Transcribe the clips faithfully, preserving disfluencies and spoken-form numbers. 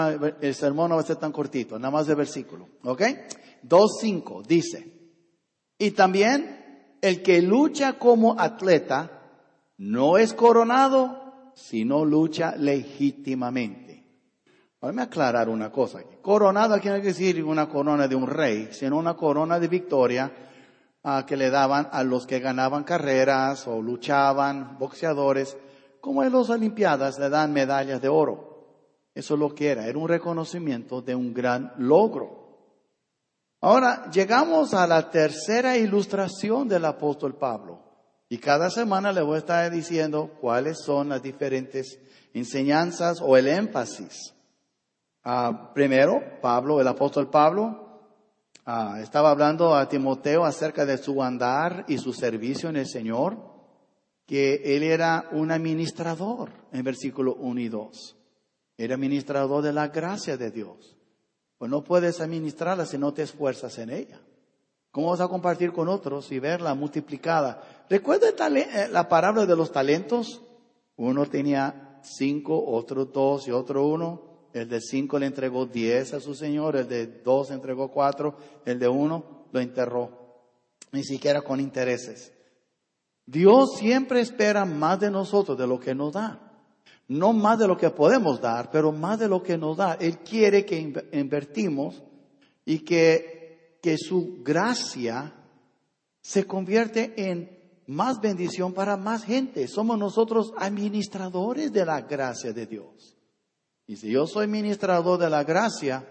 El sermón no va a ser tan cortito, nada más de versículo. ¿Ok? dos cinco dice, y también el que lucha como atleta no es coronado, sino lucha legítimamente. Déjame aclarar una cosa aquí. Coronado aquí no quiere decir una corona de un rey, sino una corona de victoria uh, que le daban a los que ganaban carreras o luchaban, boxeadores, como en las Olimpiadas le dan medallas de oro. Eso es lo que era, era un reconocimiento de un gran logro. Ahora, llegamos a la tercera ilustración del apóstol Pablo. Y cada semana le voy a estar diciendo cuáles son las diferentes enseñanzas o el énfasis. Uh, primero, Pablo, el apóstol Pablo, uh, estaba hablando a Timoteo acerca de su andar y su servicio en el Señor, que él era un administrador, en versículo uno y dos. Era administrador de la gracia de Dios. Pues no puedes administrarla si no te esfuerzas en ella. ¿Cómo vas a compartir con otros y verla multiplicada? ¿Recuerda la parábola de los talentos? Uno tenía cinco, otro dos y otro uno. El de cinco le entregó diez a su señor, el de dos le entregó cuatro, el de uno lo enterró. Ni siquiera con intereses. Dios siempre espera más de nosotros de lo que nos da. No más de lo que podemos dar, pero más de lo que nos da. Él quiere que invertimos y que, que su gracia se convierte en más bendición para más gente. Somos nosotros administradores de la gracia de Dios. Y si yo soy administrador de la gracia,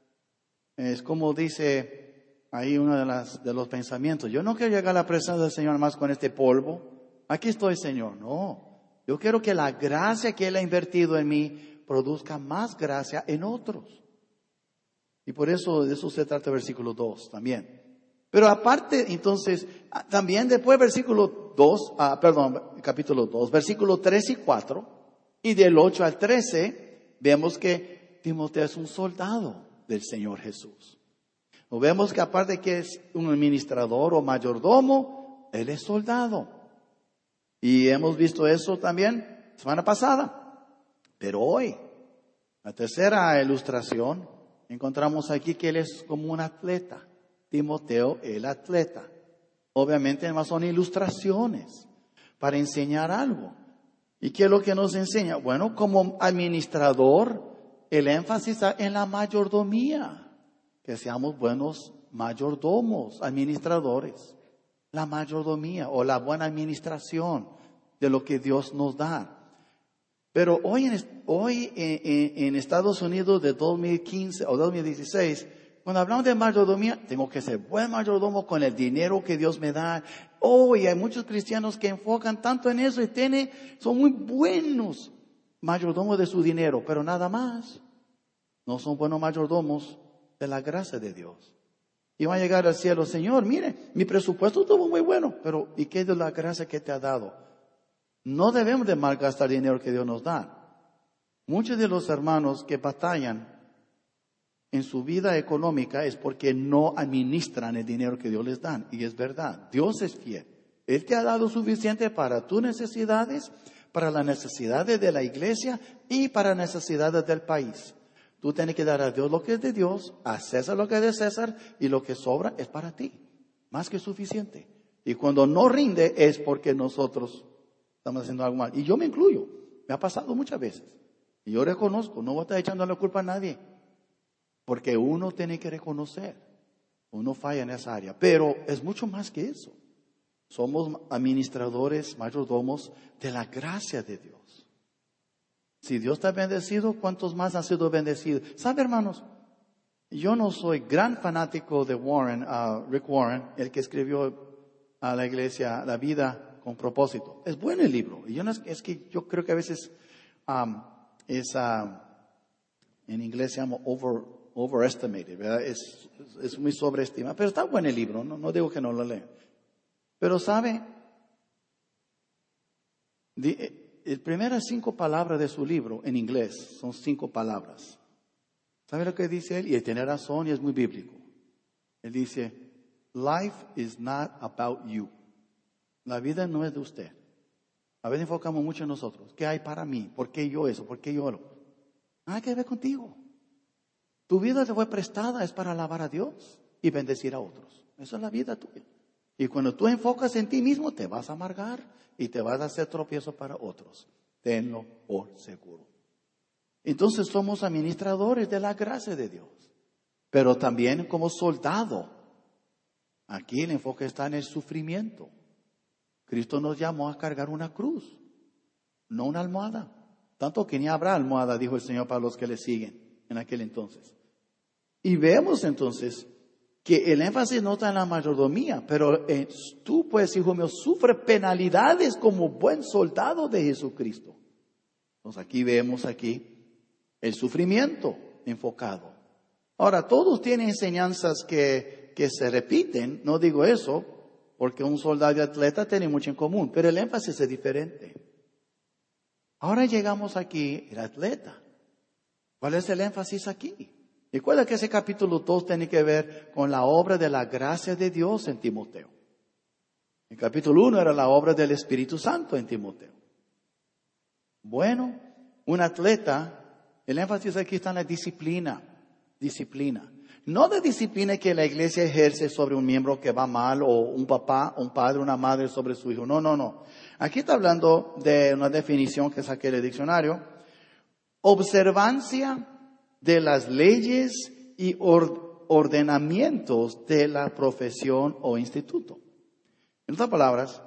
es como dice ahí uno de, las, de los pensamientos. Yo no quiero llegar a la presencia del Señor más con este polvo. Aquí estoy, Señor. No. Yo quiero que la gracia que Él ha invertido en mí produzca más gracia en otros. Y por eso de eso se trata el versículo dos también. Pero aparte, entonces, también después versículo dos, ah, perdón, capítulo dos, versículo tres y cuatro, y del ocho al trece, vemos que Timoteo es un soldado del Señor Jesús. O vemos que aparte que es un administrador o mayordomo, él es soldado. Y hemos visto eso también semana pasada. Pero hoy, la tercera ilustración, encontramos aquí que él es como un atleta. Timoteo, el atleta. Obviamente, además son ilustraciones para enseñar algo. ¿Y qué es lo que nos enseña? Bueno, como administrador, el énfasis está en la mayordomía. Que seamos buenos mayordomos, administradores. La mayordomía o la buena administración de lo que Dios nos da. Pero hoy en, hoy en, en, en Estados Unidos de dos mil quince o dos mil dieciséis, cuando hablamos de mayordomía, tengo que ser buen mayordomo con el dinero que Dios me da. Hoy hay muchos cristianos que enfocan tanto en eso y tienen, son muy buenos mayordomos de su dinero, pero nada más. No son buenos mayordomos de la gracia de Dios. Y van a llegar al cielo, Señor, mire, mi presupuesto estuvo muy bueno, pero ¿y qué es de la gracia que te ha dado? No debemos de malgastar dinero que Dios nos da. Muchos de los hermanos que batallan en su vida económica es porque no administran el dinero que Dios les da. Y es verdad, Dios es fiel. Él te ha dado suficiente para tus necesidades, para las necesidades de la iglesia y para las necesidades del país. Tú tienes que dar a Dios lo que es de Dios, a César lo que es de César, y lo que sobra es para ti. Más que suficiente. Y cuando no rinde es porque nosotros estamos haciendo algo mal. Y yo me incluyo. Me ha pasado muchas veces. Y yo reconozco, no voy a estar echando la culpa a nadie. Porque uno tiene que reconocer. Uno falla en esa área. Pero es mucho más que eso. Somos administradores, mayordomos de la gracia de Dios. Si Dios te ha bendecido, ¿cuántos más han sido bendecidos? ¿Sabe, hermanos? Yo no soy gran fanático de Warren, uh, Rick Warren, el que escribió a la iglesia La vida con propósito. Es bueno el libro. Y yo no es, es que yo creo que a veces um, es, uh, en inglés se llama over, overestimated, ¿verdad? Es, es muy sobreestimado. Pero está bueno el libro, no, no digo que no lo lean. Pero ¿sabe? The, Las primeras cinco palabras de su libro en inglés son cinco palabras. ¿Sabe lo que dice él? Y él tiene razón y es muy bíblico. Él dice, life is not about you. La vida no es de usted. A veces enfocamos mucho en nosotros. ¿Qué hay para mí? ¿Por qué yo eso? ¿Por qué yo lo? Nada que ver contigo. Tu vida te fue prestada, es para alabar a Dios y bendecir a otros. Esa es la vida tuya. Y cuando tú enfocas en ti mismo, te vas a amargar y te vas a hacer tropiezo para otros. Tenlo por seguro. Entonces somos administradores de la gracia de Dios. Pero también como soldado. Aquí el enfoque está en el sufrimiento. Cristo nos llamó a cargar una cruz, no una almohada. Tanto que ni habrá almohada, dijo el Señor para los que le siguen en aquel entonces. Y vemos entonces que el énfasis no está en la mayordomía, pero eh, tú pues, hijo mío, sufre penalidades como buen soldado de Jesucristo. Entonces aquí vemos aquí el sufrimiento enfocado. Ahora, todos tienen enseñanzas que, que se repiten, no digo eso, porque un soldado y atleta tienen mucho en común, pero el énfasis es diferente. Ahora llegamos aquí, el atleta. ¿Cuál es el énfasis aquí? Recuerda que ese capítulo dos tiene que ver con la obra de la gracia de Dios en Timoteo. El capítulo uno era la obra del Espíritu Santo en Timoteo. Bueno, un atleta, el énfasis aquí está en la disciplina. Disciplina. No de disciplina que la iglesia ejerce sobre un miembro que va mal, o un papá, un padre, una madre sobre su hijo. No, no, no. Aquí está hablando de una definición que saqué del diccionario. Observancia de las leyes y ordenamientos de la profesión o instituto. En otras palabras,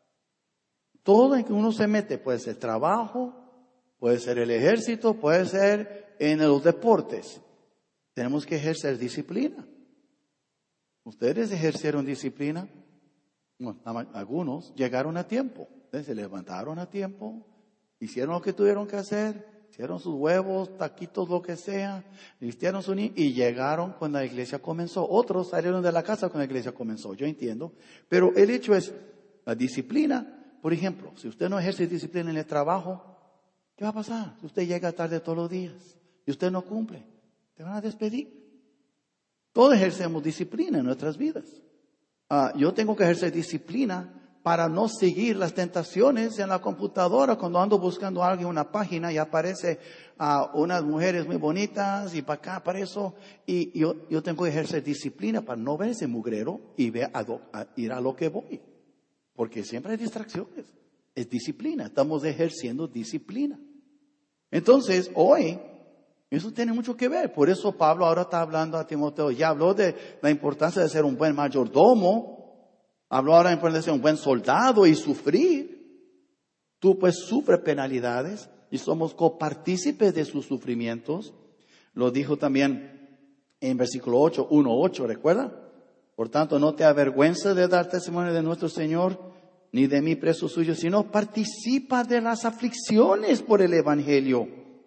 todo en que uno se mete, puede ser trabajo, puede ser el ejército, puede ser en los deportes. Tenemos que ejercer disciplina. ¿Ustedes ejercieron disciplina? Bueno, algunos llegaron a tiempo, se levantaron a tiempo, hicieron lo que tuvieron que hacer, hicieron sus huevos, taquitos, lo que sea, vistieron su niño y llegaron cuando la iglesia comenzó. Otros salieron de la casa cuando la iglesia comenzó, yo entiendo. Pero el hecho es, la disciplina, por ejemplo, si usted no ejerce disciplina en el trabajo, ¿qué va a pasar? Si usted llega tarde todos los días y usted no cumple, te van a despedir. Todos ejercemos disciplina en nuestras vidas. Uh, yo tengo que ejercer disciplina para no seguir las tentaciones en la computadora cuando ando buscando algo en una página y aparece a uh, unas mujeres muy bonitas y para acá, para eso. Y yo, yo tengo que ejercer disciplina para no ver ese mugrero y ver a, do, a ir a lo que voy. Porque siempre hay distracciones. Es disciplina. Estamos ejerciendo disciplina. Entonces, hoy, eso tiene mucho que ver. Por eso Pablo ahora está hablando a Timoteo. Ya habló de la importancia de ser un buen mayordomo. Habló ahora de la importancia de ser un buen soldado y sufrir. Tú pues sufres penalidades y somos copartícipes de sus sufrimientos. Lo dijo también en versículo ocho, uno ocho, ¿recuerda? Por tanto, no te avergüences de dar testimonio de nuestro Señor, ni de mí preso suyo, sino participa de las aflicciones por el Evangelio.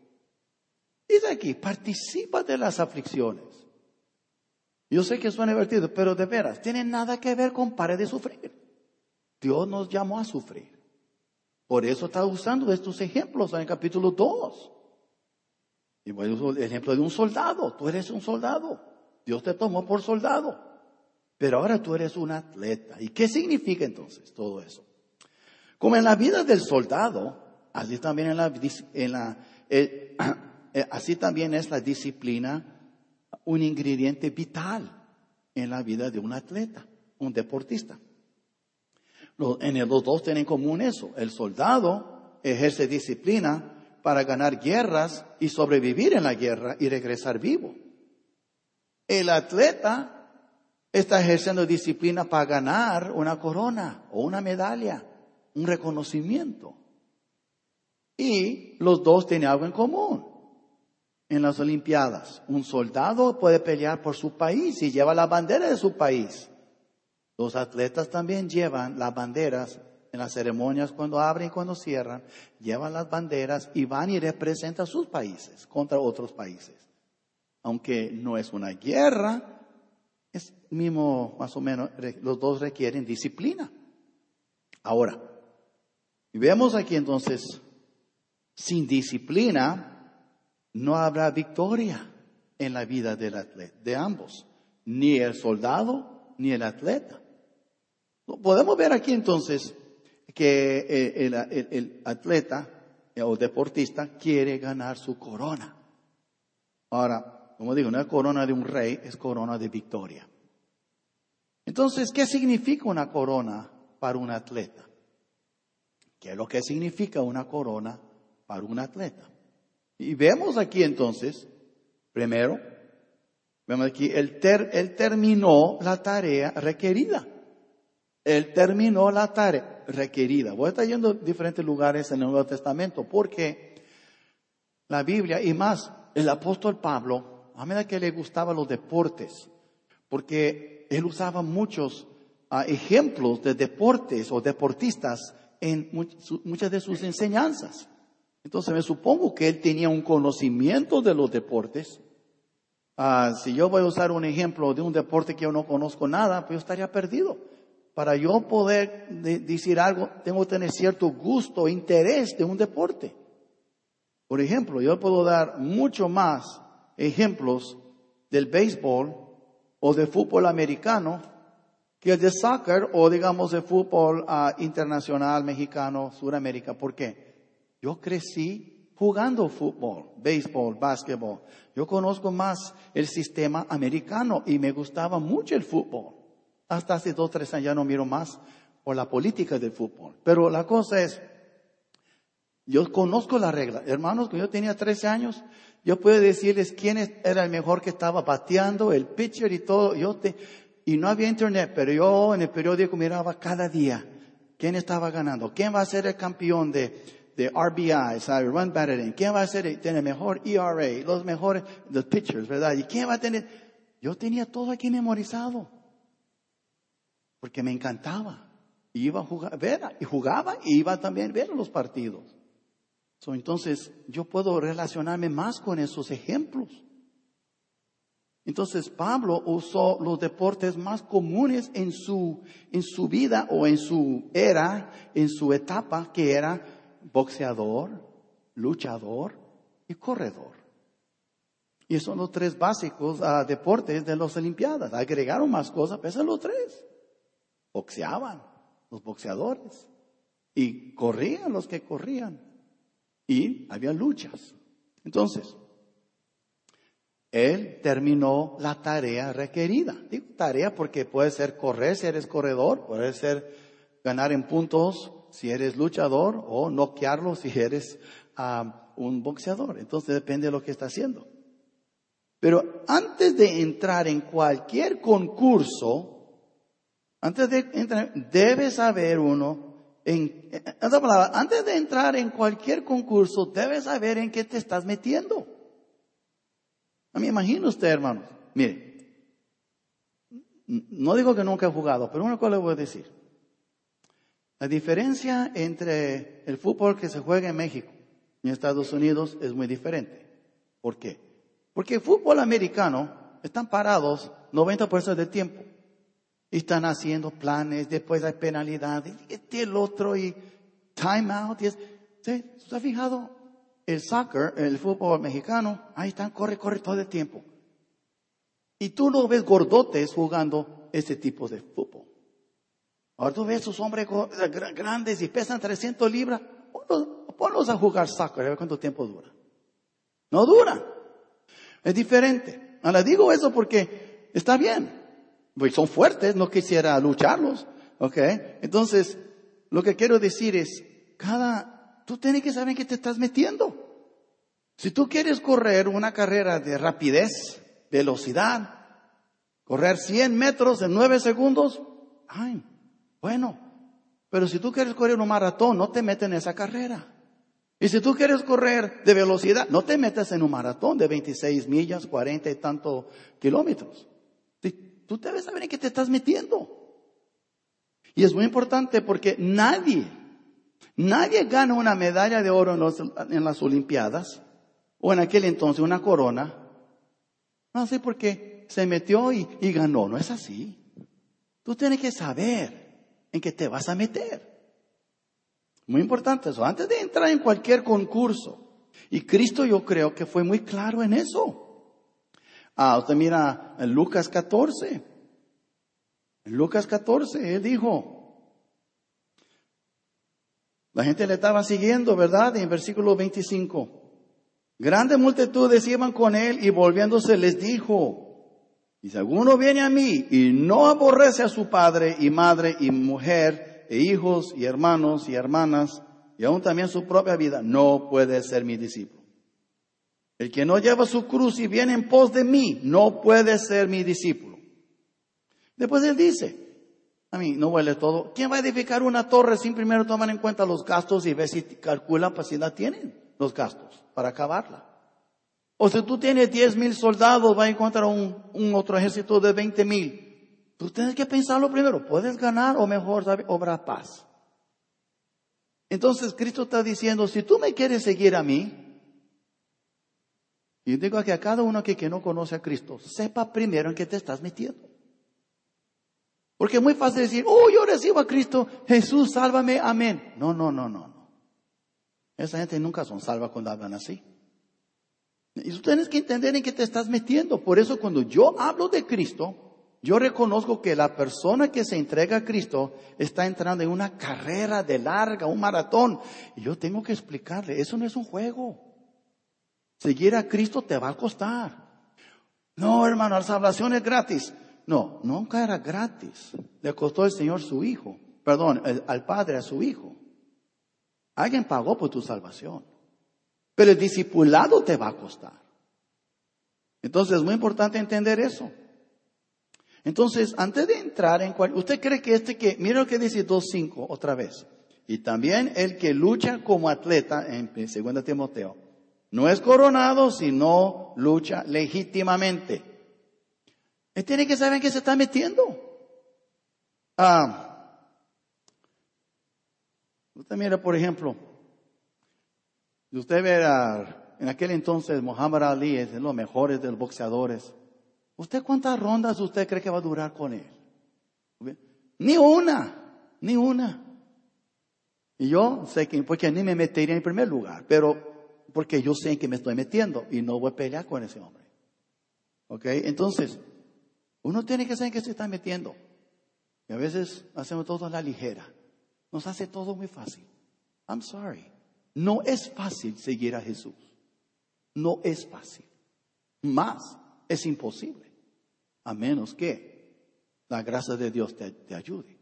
Dice aquí, participa de las aflicciones. Yo sé que suena divertido, pero de veras, tiene nada que ver con pare de sufrir. Dios nos llamó a sufrir. Por eso está usando estos ejemplos en el capítulo dos. Y voy a usar el ejemplo de un soldado. Tú eres un soldado. Dios te tomó por soldado. Pero ahora tú eres un atleta. ¿Y qué significa entonces todo eso? Como en la vida del soldado, así también en la, en la eh, así también es la disciplina un ingrediente vital en la vida de un atleta, un deportista. Los, en el, los dos tienen en común eso. El soldado ejerce disciplina para ganar guerras y sobrevivir en la guerra y regresar vivo. El atleta está ejerciendo disciplina para ganar una corona o una medalla, un reconocimiento. Y los dos tienen algo en común. En las Olimpiadas, un soldado puede pelear por su país y lleva la bandera de su país. Los atletas también llevan las banderas en las ceremonias cuando abren y cuando cierran. Llevan las banderas y van y representan sus países contra otros países. Aunque no es una guerra, es mismo, más o menos, los dos requieren disciplina. Ahora, vemos aquí entonces, sin disciplina, no habrá victoria en la vida del atleta, de ambos, ni el soldado ni el atleta. Podemos ver aquí entonces que el, el, el atleta o deportista quiere ganar su corona. Ahora, Como digo, no es corona de un rey, es corona de victoria. Entonces, ¿qué significa una corona para un atleta? ¿Qué es lo que significa una corona para un atleta? Y vemos aquí entonces, primero, vemos aquí, él, ter, él terminó la tarea requerida. Él terminó la tarea requerida. Voy a estar yendo a diferentes lugares en el Nuevo Testamento porque la Biblia, y más, el apóstol Pablo, a medida que le gustaban los deportes, porque él usaba muchos uh, ejemplos de deportes o deportistas en much, su, muchas de sus enseñanzas. Entonces me supongo que él tenía un conocimiento de los deportes. Uh, si yo voy a usar un ejemplo de un deporte que yo no conozco nada, pues yo estaría perdido. Para yo poder de, decir algo, tengo que tener cierto gusto, interés de un deporte. Por ejemplo, yo puedo dar mucho más ejemplos del béisbol o de fútbol americano que el de soccer o digamos de fútbol uh, internacional, mexicano, Suramérica. ¿Por qué? Yo crecí jugando fútbol, béisbol, básquetbol. Yo conozco más el sistema americano y me gustaba mucho el fútbol. Hasta hace dos, tres años ya no miro más por la política del fútbol. Pero la cosa es, yo conozco la regla. Hermanos, cuando yo tenía trece años, yo puedo decirles quién era el mejor que estaba bateando, el pitcher y todo. Yo te, y no había internet, pero yo en el periódico miraba cada día quién estaba ganando. ¿Quién va a ser el campeón de, de R B I, ¿sabe? Run batting. ¿Quién va a ser el, tener el mejor E R A? Los mejores, los pitchers, ¿verdad? ¿Y quién va a tener? Yo tenía todo aquí memorizado. Porque me encantaba. Y iba a jugar, ver, y jugaba y iba también a ver los partidos. So, entonces, yo puedo relacionarme más con esos ejemplos. Entonces, Pablo usó los deportes más comunes en su, en su vida o en su era, en su etapa, que era boxeador, luchador y corredor. Y son los tres básicos uh, deportes de las Olimpiadas. Agregaron más cosas, pero esos son los tres. Boxeaban los boxeadores y corrían los que corrían y había luchas. Entonces, él terminó la tarea requerida. Digo tarea porque puede ser correr si eres corredor, puede ser ganar en puntos si eres luchador o noquearlo si eres uh, un boxeador. Entonces depende de lo que está haciendo. Pero antes de entrar en cualquier concurso, Antes de entrar, debe saber uno, en, en otra palabra, antes de entrar en cualquier concurso, debe saber en qué te estás metiendo. A mí, imagino usted, hermanos, mire, no digo que nunca he jugado, pero una cosa le voy a decir. La diferencia entre el fútbol que se juega en México y en Estados Unidos es muy diferente. ¿Por qué? Porque el fútbol americano están parados noventa por ciento del tiempo. Y están haciendo planes, después hay penalidades, y este y el otro, y time out. Y es, ¿sí? ¿Se ha fijado? El soccer, el fútbol mexicano, ahí están, corre, corre todo el tiempo. Y tú no ves gordotes jugando este tipo de fútbol. Ahora tú ves esos hombres grandes y pesan trescientas libras. Ponlos, ponlos a jugar soccer, a ver cuánto tiempo dura. No dura. Es diferente. Ahora digo eso porque está bien. Pues son fuertes, no quisiera lucharlos, ¿ok? Entonces, lo que quiero decir es, cada, tú tienes que saber en qué te estás metiendo. Si tú quieres correr una carrera de rapidez, velocidad, correr cien metros en nueve segundos, ay, bueno. Pero si tú quieres correr un maratón, no te metes en esa carrera. Y si tú quieres correr de velocidad, no te metas en un maratón de veintiséis millas, cuarenta y tantos kilómetros. Tú debes saber en qué te estás metiendo. Y es muy importante porque nadie, nadie gana una medalla de oro en, los, en las Olimpiadas, o en aquel entonces una corona, no sé por qué se metió y, y ganó. No es así. Tú tienes que saber en qué te vas a meter. Muy importante eso. Antes de entrar en cualquier concurso. Y Cristo yo creo que fue muy claro en eso. Ah, usted mira en Lucas catorce. En Lucas catorce, él dijo. La gente le estaba siguiendo, ¿verdad? En versículo veinticinco. Grandes multitudes iban con él y volviéndose les dijo, y si alguno viene a mí y no aborrece a su padre y madre y mujer e hijos y hermanos y hermanas y aún también su propia vida, no puede ser mi discípulo. El que no lleva su cruz y viene en pos de mí, no puede ser mi discípulo. Después él dice, a mí no huele todo. ¿Quién va a edificar una torre sin primero tomar en cuenta los gastos y ver si calculan pues si la tienen los gastos para acabarla? O si tú tienes diez mil soldados, va a encontrar un, un otro ejército de veinte mil. Tú tienes que pensarlo primero. ¿Puedes ganar o mejor obra paz? Entonces Cristo está diciendo, si tú me quieres seguir a mí, y digo que a cada uno que, que no conoce a Cristo, sepa primero en qué te estás metiendo. Porque es muy fácil decir, oh, yo recibo a Cristo, Jesús, sálvame, amén. No, no, no, no, no. Esa gente nunca son salvas cuando hablan así. Y tú tienes que entender en qué te estás metiendo. Por eso cuando yo hablo de Cristo, yo reconozco que la persona que se entrega a Cristo está entrando en una carrera de larga, un maratón. Y yo tengo que explicarle, eso no es un juego. Seguir a Cristo te va a costar. No, hermano, la salvación es gratis. No, nunca era gratis. Le costó al Señor su hijo. Perdón, el, al Padre a su hijo. Alguien pagó por tu salvación. Pero el discipulado te va a costar. Entonces es muy importante entender eso. Entonces, antes de entrar en cual, ¿usted cree que este que, mira lo que dice dos cinco otra vez? Y también el que lucha como atleta, en segunda Timoteo, no es coronado, sino lucha legítimamente. Él tiene que saber en qué se está metiendo. Ah, usted mira, por ejemplo, usted verá, en aquel entonces Muhammad Ali es de los mejores de los boxeadores. ¿Usted cuántas rondas usted cree que va a durar con él? Ni una, ni una. Y yo sé que, porque ni me metería en primer lugar, pero porque yo sé en qué me estoy metiendo y no voy a pelear con ese hombre. ¿Ok? Entonces, uno tiene que saber en qué se está metiendo. Y a veces hacemos todo a la ligera. Nos hace todo muy fácil. I'm sorry. No es fácil seguir a Jesús. No es fácil. Más es imposible. A menos que la gracia de Dios te, te ayude.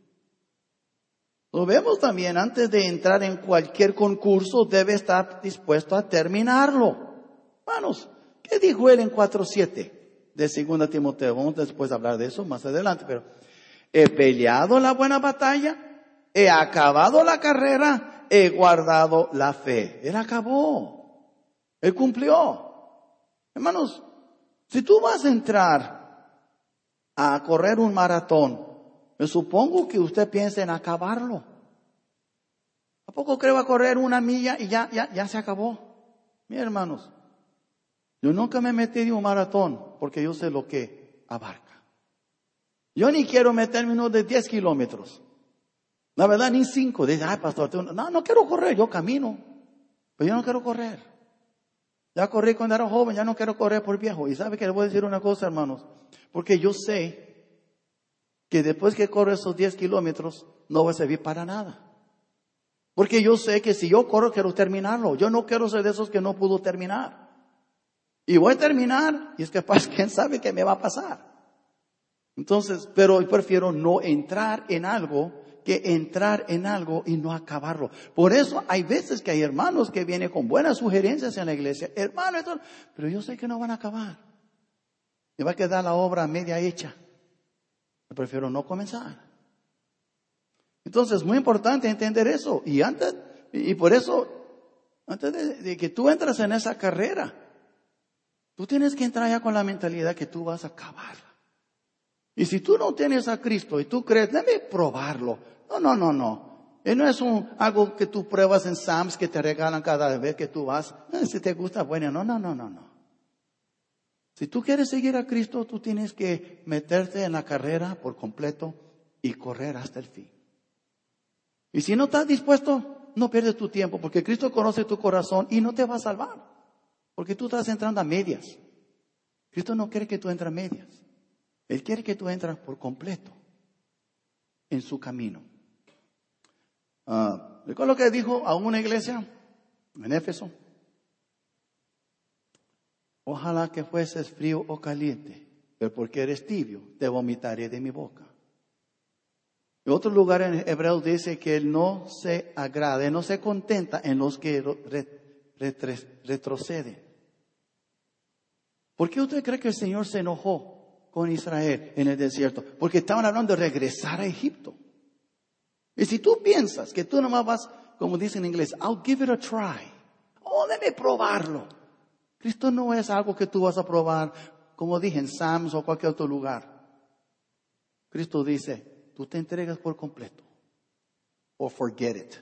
Lo vemos también, antes de entrar en cualquier concurso, debe estar dispuesto a terminarlo. Hermanos, ¿qué dijo él en cuatro siete de segunda Timoteo? Vamos después a hablar de eso más adelante, pero he peleado la buena batalla, he acabado la carrera, he guardado la fe. Él acabó, él cumplió. Hermanos, si tú vas a entrar a correr un maratón, me supongo que usted piensa en acabarlo. ¿A poco creo a correr una milla y ya, ya, ya se acabó? Mira, hermanos, yo nunca me metí en un maratón porque yo sé lo que abarca. Yo ni quiero meterme en uno de diez kilómetros. La verdad, ni cinco. Dice, ay, pastor, tú no, no quiero correr, yo camino. Pero yo no quiero correr. Ya corrí cuando era joven, ya no quiero correr por viejo. Y sabe que le voy a decir una cosa, hermanos, porque yo sé que después que corro esos diez kilómetros, no va a servir para nada. Porque yo sé que si yo corro, quiero terminarlo. Yo no quiero ser de esos que no pudo terminar. Y voy a terminar, y es capaz, quién sabe qué me va a pasar. Entonces, pero prefiero no entrar en algo que entrar en algo y no acabarlo. Por eso hay veces que hay hermanos que vienen con buenas sugerencias en la iglesia. Hermano, esto, pero yo sé que no van a acabar. Me va a quedar la obra media hecha. Yo prefiero no comenzar. Entonces es muy importante entender eso. Y antes, y por eso, antes de, de que tú entras en esa carrera, tú tienes que entrar ya con la mentalidad que tú vas a acabarla. Y si tú no tienes a Cristo y tú crees, déjame probarlo. No, no, no, no. Y no es un, algo que tú pruebas en Sam's que te regalan cada vez que tú vas. Eh, si te gusta, bueno, no, no, no, no, no. Si tú quieres seguir a Cristo, tú tienes que meterte en la carrera por completo y correr hasta el fin. Y si no estás dispuesto, no pierdes tu tiempo, porque Cristo conoce tu corazón y no te va a salvar. Porque tú estás entrando a medias. Cristo no quiere que tú entres a medias. Él quiere que tú entres por completo en su camino. Uh, ¿Recuerdo lo que dijo a una iglesia en Éfeso? Ojalá que fueses frío o caliente, pero porque eres tibio, te vomitaré de mi boca. En otro lugar en Hebreos dice que Él no se agrada, no se contenta en los que retroceden. ¿Por qué usted cree que el Señor se enojó con Israel en el desierto? Porque estaban hablando de regresar a Egipto. Y si tú piensas que tú nomás vas, como dice en inglés, I'll give it a try. Oh, déjame probarlo. Cristo no es algo que tú vas a probar, como dije en Sam's o cualquier otro lugar. Cristo dice, tú te entregas por completo. O forget it.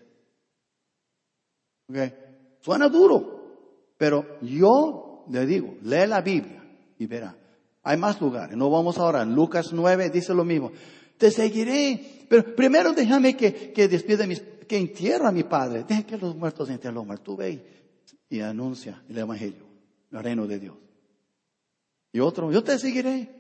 Okay. Suena duro, pero yo le digo, lee la Biblia y verá. Hay más lugares, no vamos ahora. En Lucas nueve dice lo mismo. Te seguiré, pero primero déjame que, que despida mis, que entierro a mi padre. Deja que los muertos entierren a los muertos. Tú ve y, y anuncia el evangelio, el reino de Dios. Y otro, yo te seguiré.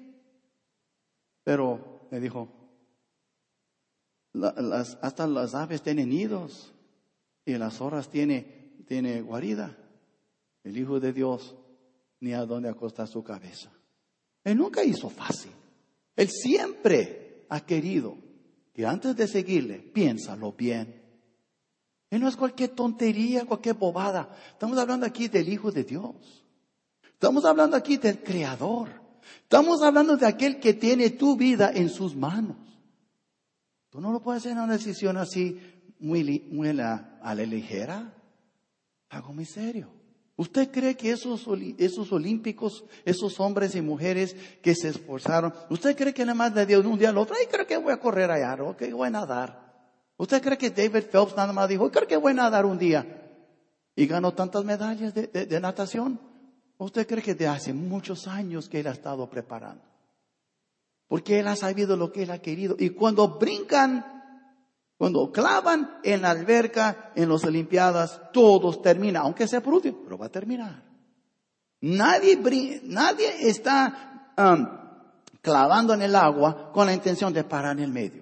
Pero me dijo, la, las, hasta las aves tienen nidos y las zorras tiene, tiene guarida. El Hijo de Dios ni a dónde acostar su cabeza. Él nunca hizo fácil. Él siempre ha querido que antes de seguirle, piénsalo bien. Él no es cualquier tontería, cualquier bobada. Estamos hablando aquí del Hijo de Dios. Estamos hablando aquí del Creador. Estamos hablando de aquel que tiene tu vida en sus manos. Tú no lo puedes hacer en una decisión así muy, muy a, la, a la ligera. Algo muy serio. ¿Usted cree que esos, esos olímpicos, esos hombres y mujeres que se esforzaron, usted cree que nada más le dio de un día al otro, ay, creo que voy a correr allá, o que voy a nadar? ¿Usted cree que David Phelps nada más dijo, creo que voy a nadar un día? Y ganó tantas medallas de, de, de natación. ¿Usted cree que de hace muchos años que él ha estado preparando? Porque él ha sabido lo que él ha querido. Y cuando brincan, cuando clavan en la alberca, en las Olimpiadas, todos terminan, aunque sea por último, pero va a terminar. Nadie, nadie está um, clavando en el agua con la intención de parar en el medio.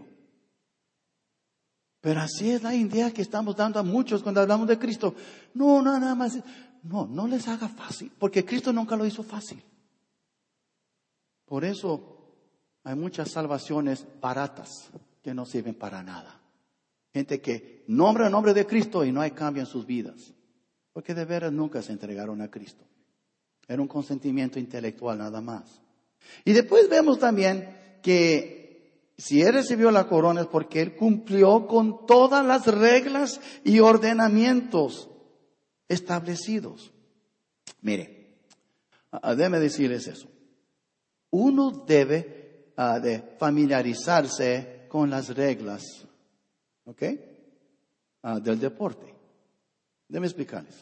Pero así es la idea que estamos dando a muchos cuando hablamos de Cristo. No, no, nada más. No, no les haga fácil, porque Cristo nunca lo hizo fácil. Por eso hay muchas salvaciones baratas que no sirven para nada. Gente que nombra el nombre de Cristo y no hay cambio en sus vidas. Porque de veras nunca se entregaron a Cristo. Era un consentimiento intelectual nada más. Y después vemos también que si Él recibió la corona es porque Él cumplió con todas las reglas y ordenamientos establecidos. Mire, uh, déjeme decirles eso. Uno debe uh, de familiarizarse con las reglas. ¿Ok? Ah, del deporte. Déjame explicarles.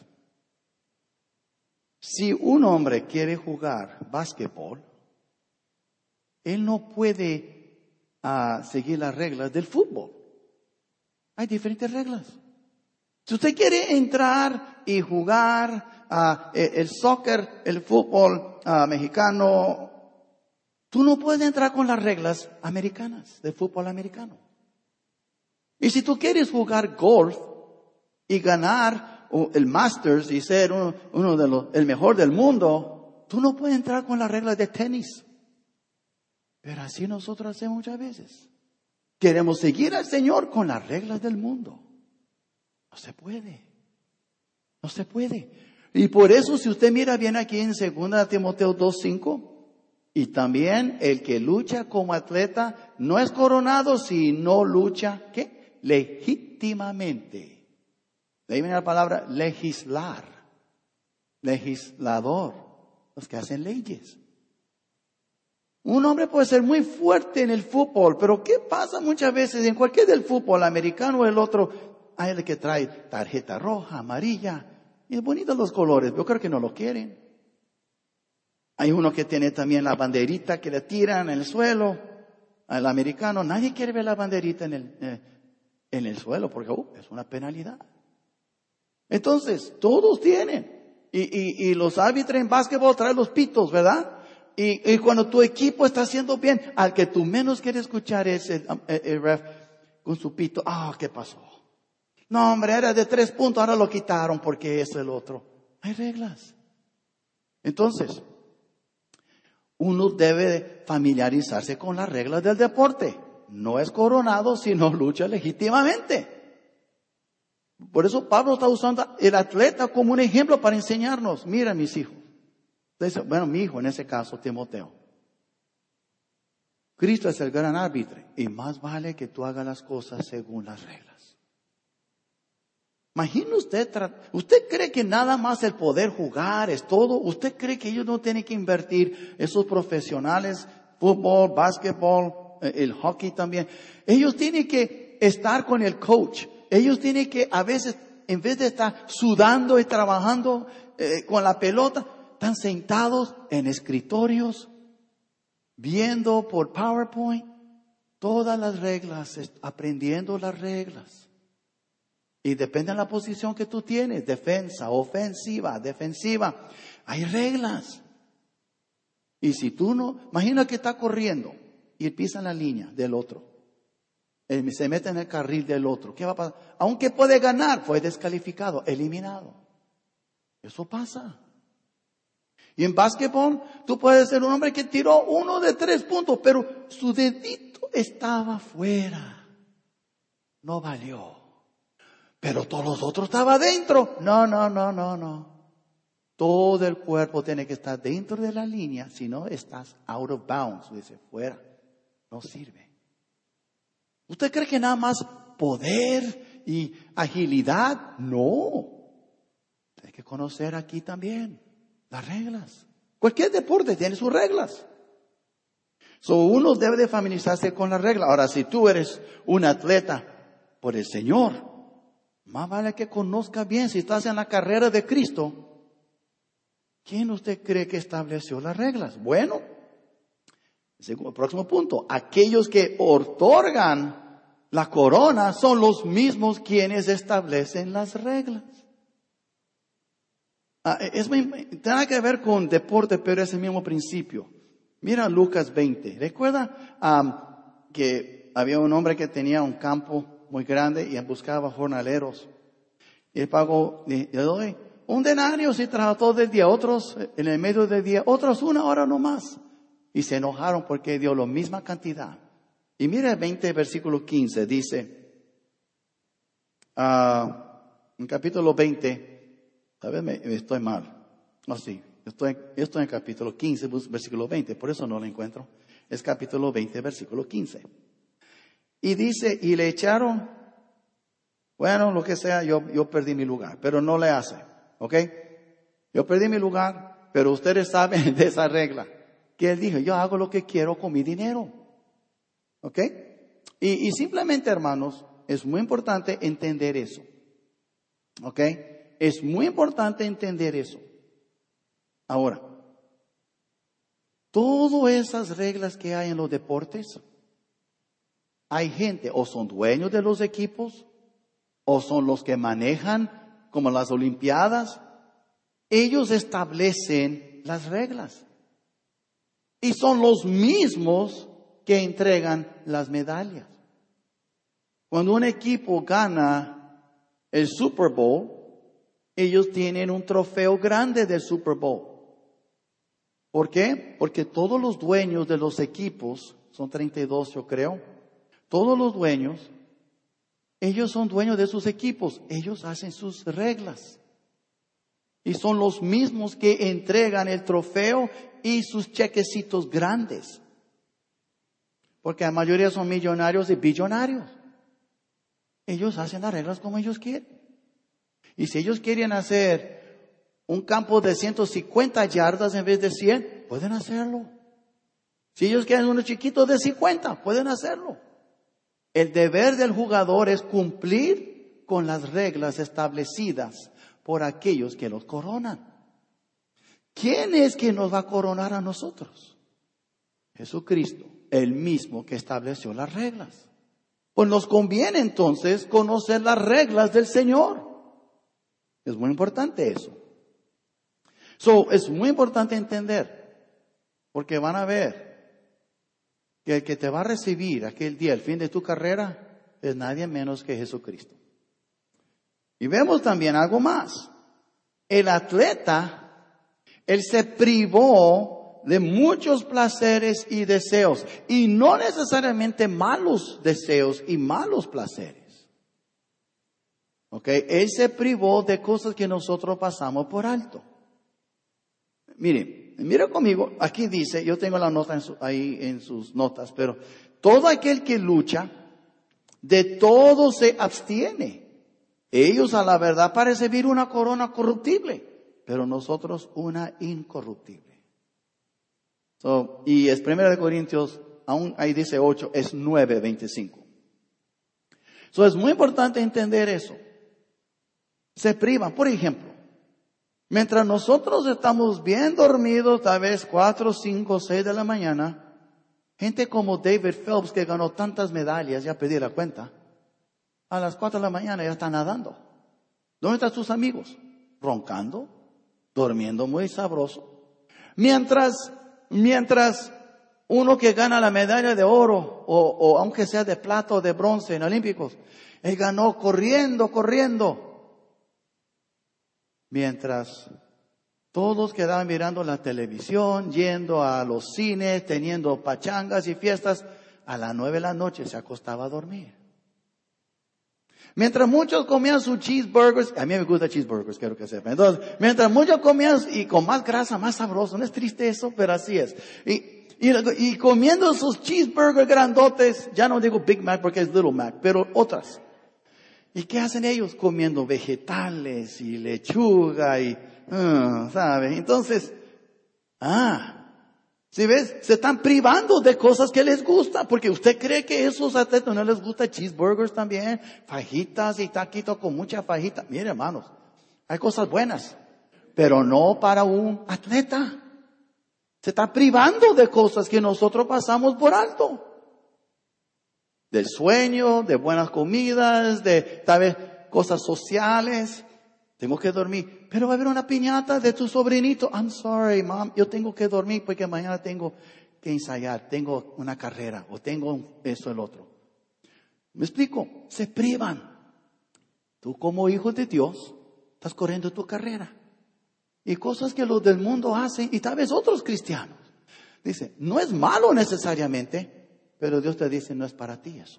Si un hombre quiere jugar básquetbol, él no puede ah, seguir las reglas del fútbol. Hay diferentes reglas. Si usted quiere entrar y jugar ah, el soccer, el fútbol ah, mexicano, tú no puedes entrar con las reglas americanas, del fútbol americano. Y si tú quieres jugar golf y ganar el Masters y ser uno, uno de los, el mejor del mundo, tú no puedes entrar con las reglas de tenis. Pero así nosotros hacemos muchas veces. Queremos seguir al Señor con las reglas del mundo. No se puede. No se puede. Y por eso si usted mira bien aquí en segunda Timoteo dos cinco, y también el que lucha como atleta no es coronado si no lucha, ¿qué? Legítimamente. De ahí viene la palabra legislar. Legislador. Los que hacen leyes. Un hombre puede ser muy fuerte en el fútbol, pero ¿qué pasa muchas veces en cualquier del fútbol, americano o el otro? Hay el que trae tarjeta roja, amarilla, y es bonito los colores, yo creo que no lo quieren. Hay uno que tiene también la banderita que le tiran en el suelo. Al americano, nadie quiere ver la banderita en el, eh, en el suelo, porque uh, es una penalidad. Entonces, todos tienen. Y, y, y los árbitros en básquetbol traen los pitos, ¿verdad? Y, y cuando tu equipo está haciendo bien, al que tú menos quieres escuchar es el, el, el ref con su pito. Ah, ¿qué pasó? No, hombre, era de tres puntos, ahora lo quitaron porque es el otro. Hay reglas. Entonces, uno debe familiarizarse con las reglas del deporte. No es coronado si no lucha legítimamente. Por eso Pablo está usando el atleta como un ejemplo para enseñarnos. Mira, mis hijos. Bueno, mi hijo en ese caso, Timoteo. Cristo es el gran árbitro y más vale que tú hagas las cosas según las reglas. Imagina usted, ¿usted cree que nada más el poder jugar es todo? ¿Usted cree que ellos no tienen que invertir, esos profesionales, fútbol, básquetbol, el hockey también? Ellos tienen que estar con el coach. Ellos tienen que, a veces, en vez de estar sudando y trabajando eh, con la pelota, están sentados en escritorios, viendo por PowerPoint todas las reglas, aprendiendo las reglas. Y depende de la posición que tú tienes, defensa, ofensiva, defensiva, hay reglas. Y si tú no, imagina que está corriendo y pisa la línea del otro. Se mete en el carril del otro. ¿Qué va a pasar? Aunque puede ganar, fue descalificado, eliminado. Eso pasa. Y en básquetbol, tú puedes ser un hombre que tiró uno de tres puntos, pero su dedito estaba fuera. No valió. Pero todos los otros estaban dentro. No, no, no, no, no. Todo el cuerpo tiene que estar dentro de la línea. Si no, estás out of bounds. Dice, fuera. No sirve. ¿Usted cree que nada más poder y agilidad? No. Hay que conocer aquí también las reglas. Cualquier deporte tiene sus reglas. So, uno debe de familiarizarse con las reglas. Ahora, si tú eres un atleta por el Señor, más vale que conozca bien. Si estás en la carrera de Cristo, ¿quién usted cree que estableció las reglas? Bueno, el próximo punto, aquellos que otorgan la corona son los mismos quienes establecen las reglas. Ah, es, tiene que ver con deporte, pero es el mismo principio. Mira Lucas veinte. ¿Recuerda um, que había un hombre que tenía un campo muy grande y buscaba jornaleros? Y él pagó, le doy un denario si trabajó todo el día, otros en el medio del día, otros una hora nomás. Y se enojaron porque dio la misma cantidad. Y mira el veinte, versículo quince, dice, uh, en capítulo veinte, tal vez me, estoy mal, no, sí, estoy, estoy en capítulo quince, versículo veinte, por eso no lo encuentro, es capítulo veinte, versículo quince. Y dice, y le echaron, bueno, lo que sea, yo, yo perdí mi lugar, pero no le hace, ¿ok? Yo perdí mi lugar, pero ustedes saben de esa regla. Que él dijo, yo hago lo que quiero con mi dinero. ¿Ok? Y, y simplemente, hermanos, es muy importante entender eso. ¿Ok? Es muy importante entender eso. Ahora, todas esas reglas que hay en los deportes, hay gente, o son dueños de los equipos, o son los que manejan, como las Olimpiadas. Ellos establecen las reglas. Y son los mismos que entregan las medallas. Cuando un equipo gana el Super Bowl, ellos tienen un trofeo grande del Super Bowl. ¿Por qué? Porque todos los dueños de los equipos, son treinta y dos yo creo, todos los dueños, ellos son dueños de sus equipos, ellos hacen sus reglas. Y son los mismos que entregan el trofeo y sus chequecitos grandes. Porque la mayoría son millonarios y billonarios. Ellos hacen las reglas como ellos quieren. Y si ellos quieren hacer un campo de ciento cincuenta yardas en vez de cien, pueden hacerlo. Si ellos quieren uno chiquito de cincuenta, pueden hacerlo. El deber del jugador es cumplir con las reglas establecidas por aquellos que los coronan. ¿Quién es quien nos va a coronar a nosotros? Jesucristo, el mismo que estableció las reglas. Pues nos conviene entonces conocer las reglas del Señor. Es muy importante eso. So, es muy importante entender, porque van a ver que el que te va a recibir aquel día, el fin de tu carrera, es nadie menos que Jesucristo. Y vemos también algo más. El atleta Él se privó de muchos placeres y deseos, y no necesariamente malos deseos y malos placeres. ¿Ok? Él se privó de cosas que nosotros pasamos por alto. Mire, mira conmigo, aquí dice, yo tengo la nota en su, ahí en sus notas, pero todo aquel que lucha, de todo se abstiene. Ellos a la verdad para recibir una corona corruptible, pero nosotros una incorruptible. So, y es primera de Corintios, aún ahí dice ocho, es nueve veinticinco. So, es muy importante entender eso. Se privan, por ejemplo, mientras nosotros estamos bien dormidos, tal vez cuatro, cinco, seis de la mañana, gente como David Phelps, que ganó tantas medallas, ya pedí la cuenta, a las cuatro de la mañana ya está nadando. ¿Dónde están sus amigos? Roncando, durmiendo muy sabroso. Mientras, mientras uno que gana la medalla de oro, o, o aunque sea de plata o de bronce en Olímpicos, él ganó corriendo, corriendo. Mientras todos quedaban mirando la televisión, yendo a los cines, teniendo pachangas y fiestas, a las nueve de la noche se acostaba a dormir. Mientras muchos comían sus cheeseburgers, a mí me gustan cheeseburgers, quiero que sepan. Entonces, mientras muchos comían y con más grasa, más sabroso, no es triste eso, pero así es. Y, y, y comiendo sus cheeseburgers grandotes, ya no digo Big Mac porque es Little Mac, pero otras. ¿Y qué hacen ellos? Comiendo vegetales y lechuga y, uh, ¿sabes? Entonces, ah, ¿sí ves? Se están privando de cosas que les gustan, porque usted cree que esos atletas no les gusta cheeseburgers también, fajitas y taquitos con mucha fajita. Mire, hermanos, hay cosas buenas, pero no para un atleta. Se está privando de cosas que nosotros pasamos por alto. Del sueño, de buenas comidas, de tal vez cosas sociales. Tengo que dormir. Pero va a haber una piñata de tu sobrinito. I'm sorry, mom. Yo tengo que dormir porque mañana tengo que ensayar. Tengo una carrera o tengo eso, el otro. ¿Me explico? Se privan. Tú como hijo de Dios estás corriendo tu carrera. Y cosas que los del mundo hacen y tal vez otros cristianos. Dice, no es malo necesariamente, pero Dios te dice, no es para ti eso.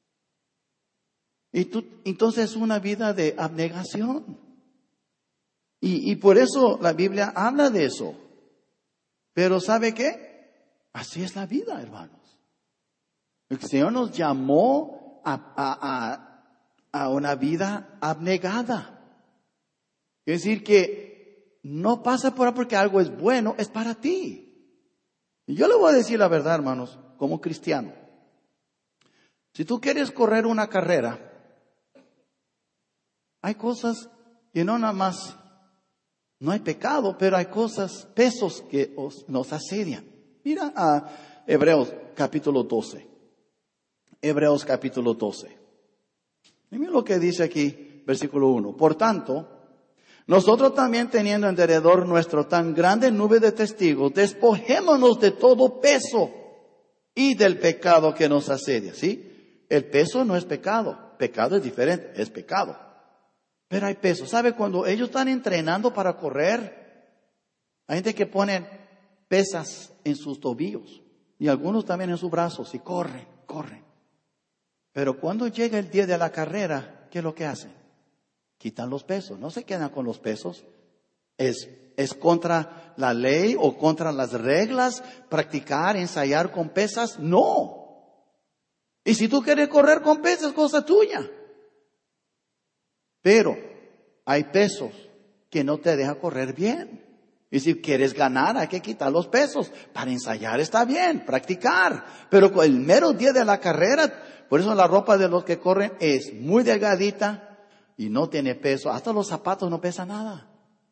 Y tú, entonces es una vida de abnegación. Y, y por eso la Biblia habla de eso. Pero ¿sabe qué? Así es la vida, hermanos. El Señor nos llamó a, a, a, a una vida abnegada. Es decir, que no pasa por ahí porque algo es bueno, es para ti. Y yo le voy a decir la verdad, hermanos, como cristiano. Si tú quieres correr una carrera, hay cosas que no nada más, no hay pecado, pero hay cosas, pesos que os, nos asedian. Mira a Hebreos capítulo doce. Hebreos capítulo doce. Y mira lo que dice aquí, versículo uno. Por tanto, nosotros también teniendo en derredor nuestro tan grande nube de testigos, despojémonos de todo peso y del pecado que nos asedia, ¿sí? El peso no es pecado, pecado es diferente, es pecado. Pero hay peso. ¿Sabe? Cuando ellos están entrenando para correr, hay gente que pone pesas en sus tobillos y algunos también en sus brazos y corren, corren. Pero cuando llega el día de la carrera, ¿qué es lo que hacen? Quitan los pesos, no se quedan con los pesos. Es, es contra la ley o contra las reglas practicar, ensayar con pesas. No. Y si tú quieres correr con pesas, cosa tuya. Pero hay pesos que no te dejan correr bien. Y si quieres ganar, hay que quitar los pesos. Para ensayar está bien, practicar. Pero el mero día de la carrera, por eso la ropa de los que corren es muy delgadita y no tiene peso. Hasta los zapatos no pesan nada.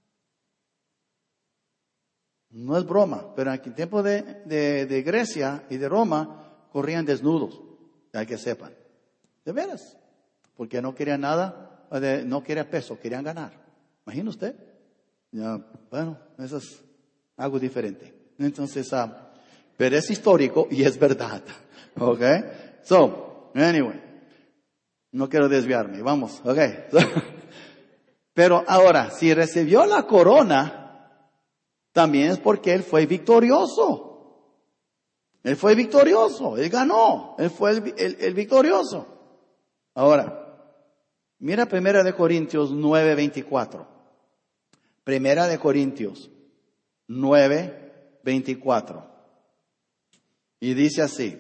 No es broma, pero en el tiempo de, de, de Grecia y de Roma corrían desnudos. Hay que sepan. De veras. Porque no querían nada, no querían peso, querían ganar. ¿Imagina usted? Ya, bueno, eso es algo diferente. Entonces, uh, pero es histórico y es verdad. ¿Ok? So, anyway. No quiero desviarme, vamos, ¿ok? Pero ahora, si recibió la corona, también es porque él fue victorioso. Él fue victorioso, él ganó, él fue el, el, el victorioso. Ahora, mira Primera de Corintios nueve veinticuatro. Primera de Corintios nueve veinticuatro. Y dice así: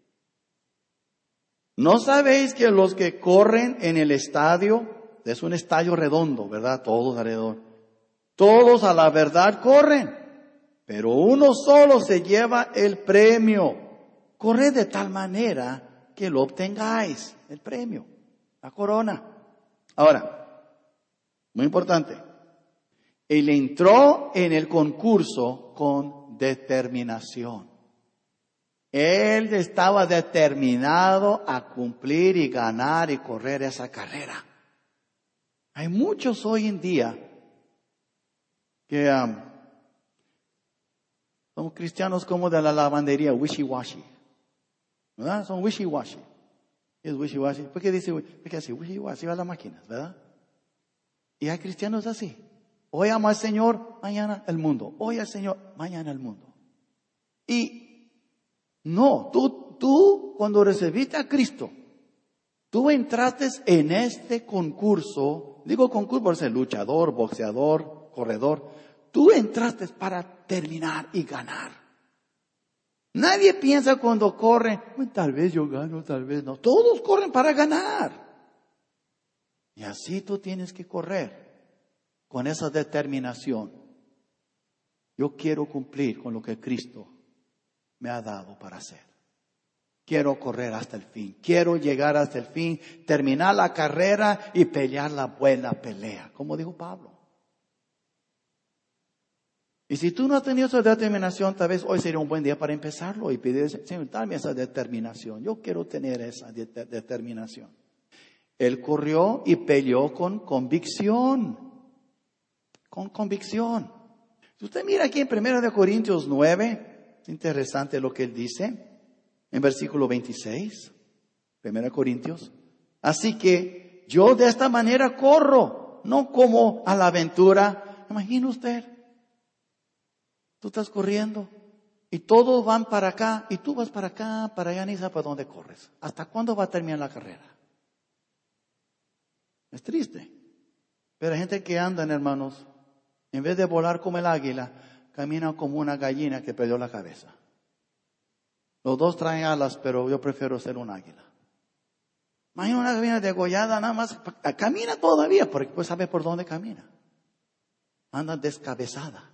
¿no sabéis que los que corren en el estadio, es un estadio redondo, ¿verdad? Todos alrededor, todos a la verdad corren, pero uno solo se lleva el premio? Corred de tal manera que lo obtengáis, el premio, la corona. Ahora, muy importante, él entró en el concurso con determinación. Él estaba determinado a cumplir y ganar y correr esa carrera. Hay muchos hoy en día que um, son cristianos como de la lavandería, wishy-washy, ¿verdad? Son wishy-washy. Es wishy-washy. ¿Por qué dice, por qué así? Wishy-washy va a las máquinas, ¿verdad? Y hay cristianos así. Hoy amo al Señor, mañana el mundo. Hoy al Señor, mañana el mundo. Y no, tú, tú cuando recibiste a Cristo, tú entraste en este concurso. Digo concurso por ser luchador, boxeador, corredor. Tú entraste para terminar y ganar. Nadie piensa cuando corre, pues, tal vez yo gano, tal vez no. Todos corren para ganar. Y así tú tienes que correr con esa determinación. Yo quiero cumplir con lo que Cristo me ha dado para hacer. Quiero correr hasta el fin. Quiero llegar hasta el fin, terminar la carrera y pelear la buena pelea, como dijo Pablo. Y si tú no has tenido esa determinación, tal vez hoy sería un buen día para empezarlo y pedir, Señor, dame esa determinación. Yo quiero tener esa de- de- determinación. Él corrió y peleó con convicción. Con convicción. Si usted mira aquí en Primera de Corintios nueve, es interesante lo que él dice en versículo veintiséis. Primera de Corintios. Así que yo de esta manera corro, no como a la aventura. Imagina usted, tú estás corriendo y todos van para acá y tú vas para acá, para allá, ni sabes para dónde corres. ¿Hasta cuándo va a terminar la carrera? Es triste. Pero hay gente que andan, hermanos, en vez de volar como el águila, camina como una gallina que perdió la cabeza. Los dos traen alas, pero yo prefiero ser un águila. Imagina una gallina degollada, nada más, camina todavía, porque pues sabe por dónde camina. Anda descabezada.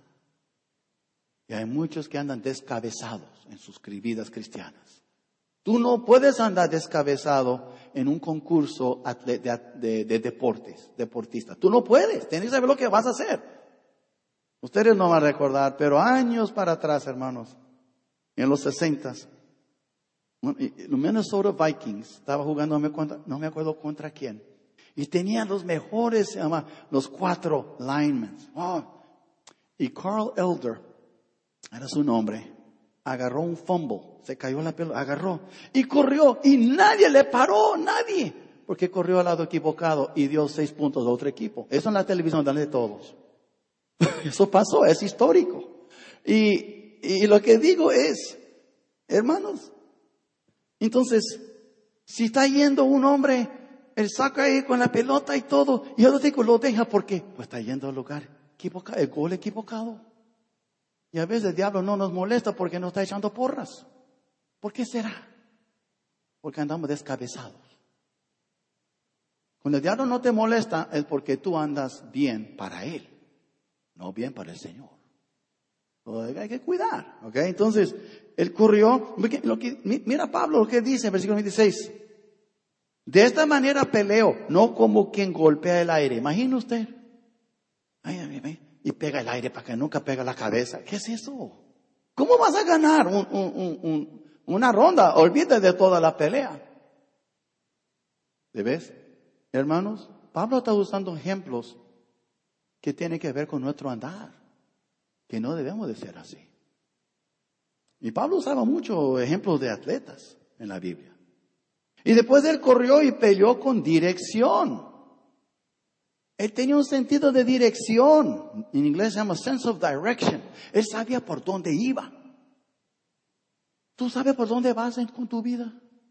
Y hay muchos que andan descabezados en sus vidas cristianas. Tú no puedes andar descabezado en un concurso de, de, de deportes, deportista. Tú no puedes, tienes que saber lo que vas a hacer. Ustedes no van a recordar, pero años para atrás, hermanos, en los sesentas, los Minnesota Vikings estaba jugando, no me acuerdo contra quién, y tenían los mejores, se llama, los cuatro linemen. Oh. Y Carl Elder, era su nombre, agarró un fumble, se cayó la pelota, agarró y corrió y nadie le paró, nadie, porque corrió al lado equivocado y dio seis puntos a otro equipo. Eso en la televisión dan de todos. Eso pasó, es histórico. Y, y lo que digo es, hermanos, entonces, si está yendo un hombre, él saca ahí con la pelota y todo, y el otro lo deja porque pues está yendo al lugar equivocado, el gol equivocado. Y a veces el diablo no nos molesta porque nos está echando porras. ¿Por qué será? Porque andamos descabezados. Cuando el diablo no te molesta es porque tú andas bien para él, no bien para el Señor. Entonces, hay que cuidar, ¿ok? Entonces, él corrió, lo que, mira Pablo lo que dice en versículo veintiséis. De esta manera peleo, no como quien golpea el aire. Imagina usted. Ay, ay, ay. Y pega el aire para que nunca pega la cabeza. ¿Qué es eso? ¿Cómo vas a ganar un, un, un, un, una ronda? Olvídate de toda la pelea. ¿Le ves? Hermanos, Pablo está usando ejemplos que tienen que ver con nuestro andar, que no debemos de ser así. Y Pablo usaba muchos ejemplos de atletas en la Biblia. Y después él corrió y peleó con dirección. Él tenía un sentido de dirección. En inglés se llama sense of direction. Él sabía por dónde iba. ¿Tú sabes por dónde vas con tu vida?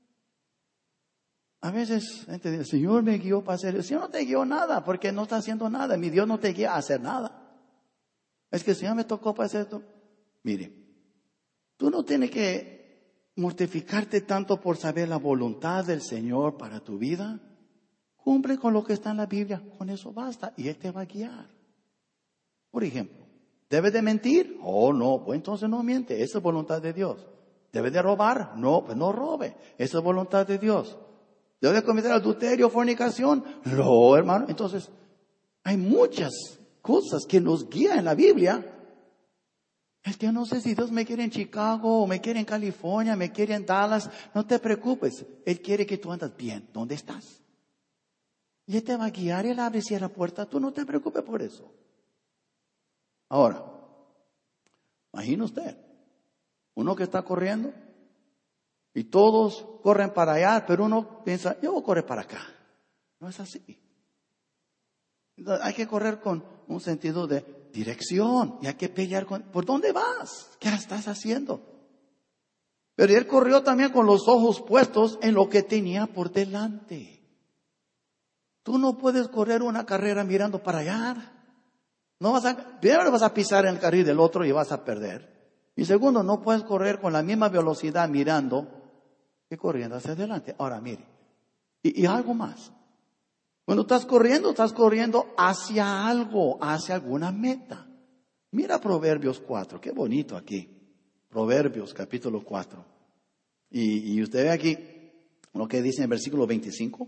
A veces la gente dice, el Señor me guió para hacer. El Señor no te guió nada porque no está haciendo nada. Mi Dios no te guía a hacer nada. Es que el Señor me tocó para hacer esto. Mire, tú no tienes que mortificarte tanto por saber la voluntad del Señor para tu vida. Cumple con lo que está en la Biblia. Con eso basta. Y Él te va a guiar. Por ejemplo, ¿debe de mentir? Oh, no. Pues entonces no miente. Esa es voluntad de Dios. ¿Debe de robar? No, pues no robe. Esa es voluntad de Dios. ¿Debe de cometer adulterio, fornicación? No, hermano. Entonces, hay muchas cosas que nos guían en la Biblia. Es que no sé si Dios me quiere en Chicago, o me quiere en California, me quiere en Dallas. No te preocupes. Él quiere que tú andas bien. ¿Dónde estás? Y Él te va a guiar. Él abre y cierra puerta. Tú no te preocupes por eso. Ahora, imagina usted. Uno que está corriendo y todos corren para allá, pero uno piensa, yo voy a correr para acá. No es así. Entonces, hay que correr con un sentido de dirección y hay que pelear con, ¿por dónde vas? ¿Qué estás haciendo? Pero él corrió también con los ojos puestos en lo que tenía por delante. Tú no puedes correr una carrera mirando para allá. No vas a, primero vas a pisar en el carril del otro y vas a perder. Y segundo, no puedes correr con la misma velocidad mirando que corriendo hacia adelante. Ahora, mire, y, y algo más. Cuando estás corriendo, estás corriendo hacia algo, hacia alguna meta. Mira Proverbios cuatro, qué bonito aquí. Proverbios capítulo cuatro. Y, y usted ve aquí lo que dice en el versículo veinticinco.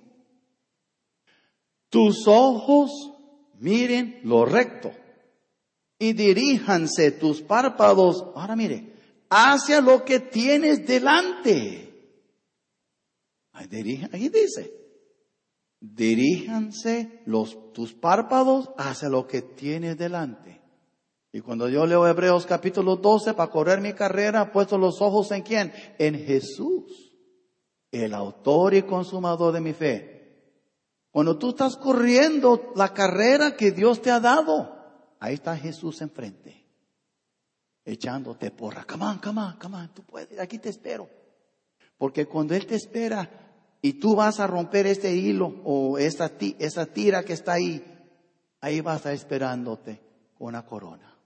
Tus ojos miren lo recto. Y diríjanse tus párpados, ahora mire, hacia lo que tienes delante. Ahí, dirija, ahí dice, diríjanse los, tus párpados hacia lo que tienes delante. Y cuando yo leo Hebreos capítulo doce, para correr mi carrera, he puesto los ojos en ¿quién? En Jesús, el autor y consumador de mi fe. Cuando tú estás corriendo la carrera que Dios te ha dado, ahí está Jesús enfrente, echándote porra. Come on, come on, come on, tú puedes, aquí te espero. Porque cuando Él te espera y tú vas a romper este hilo o esa, esa tira que está ahí, ahí va a estar esperándote con una corona.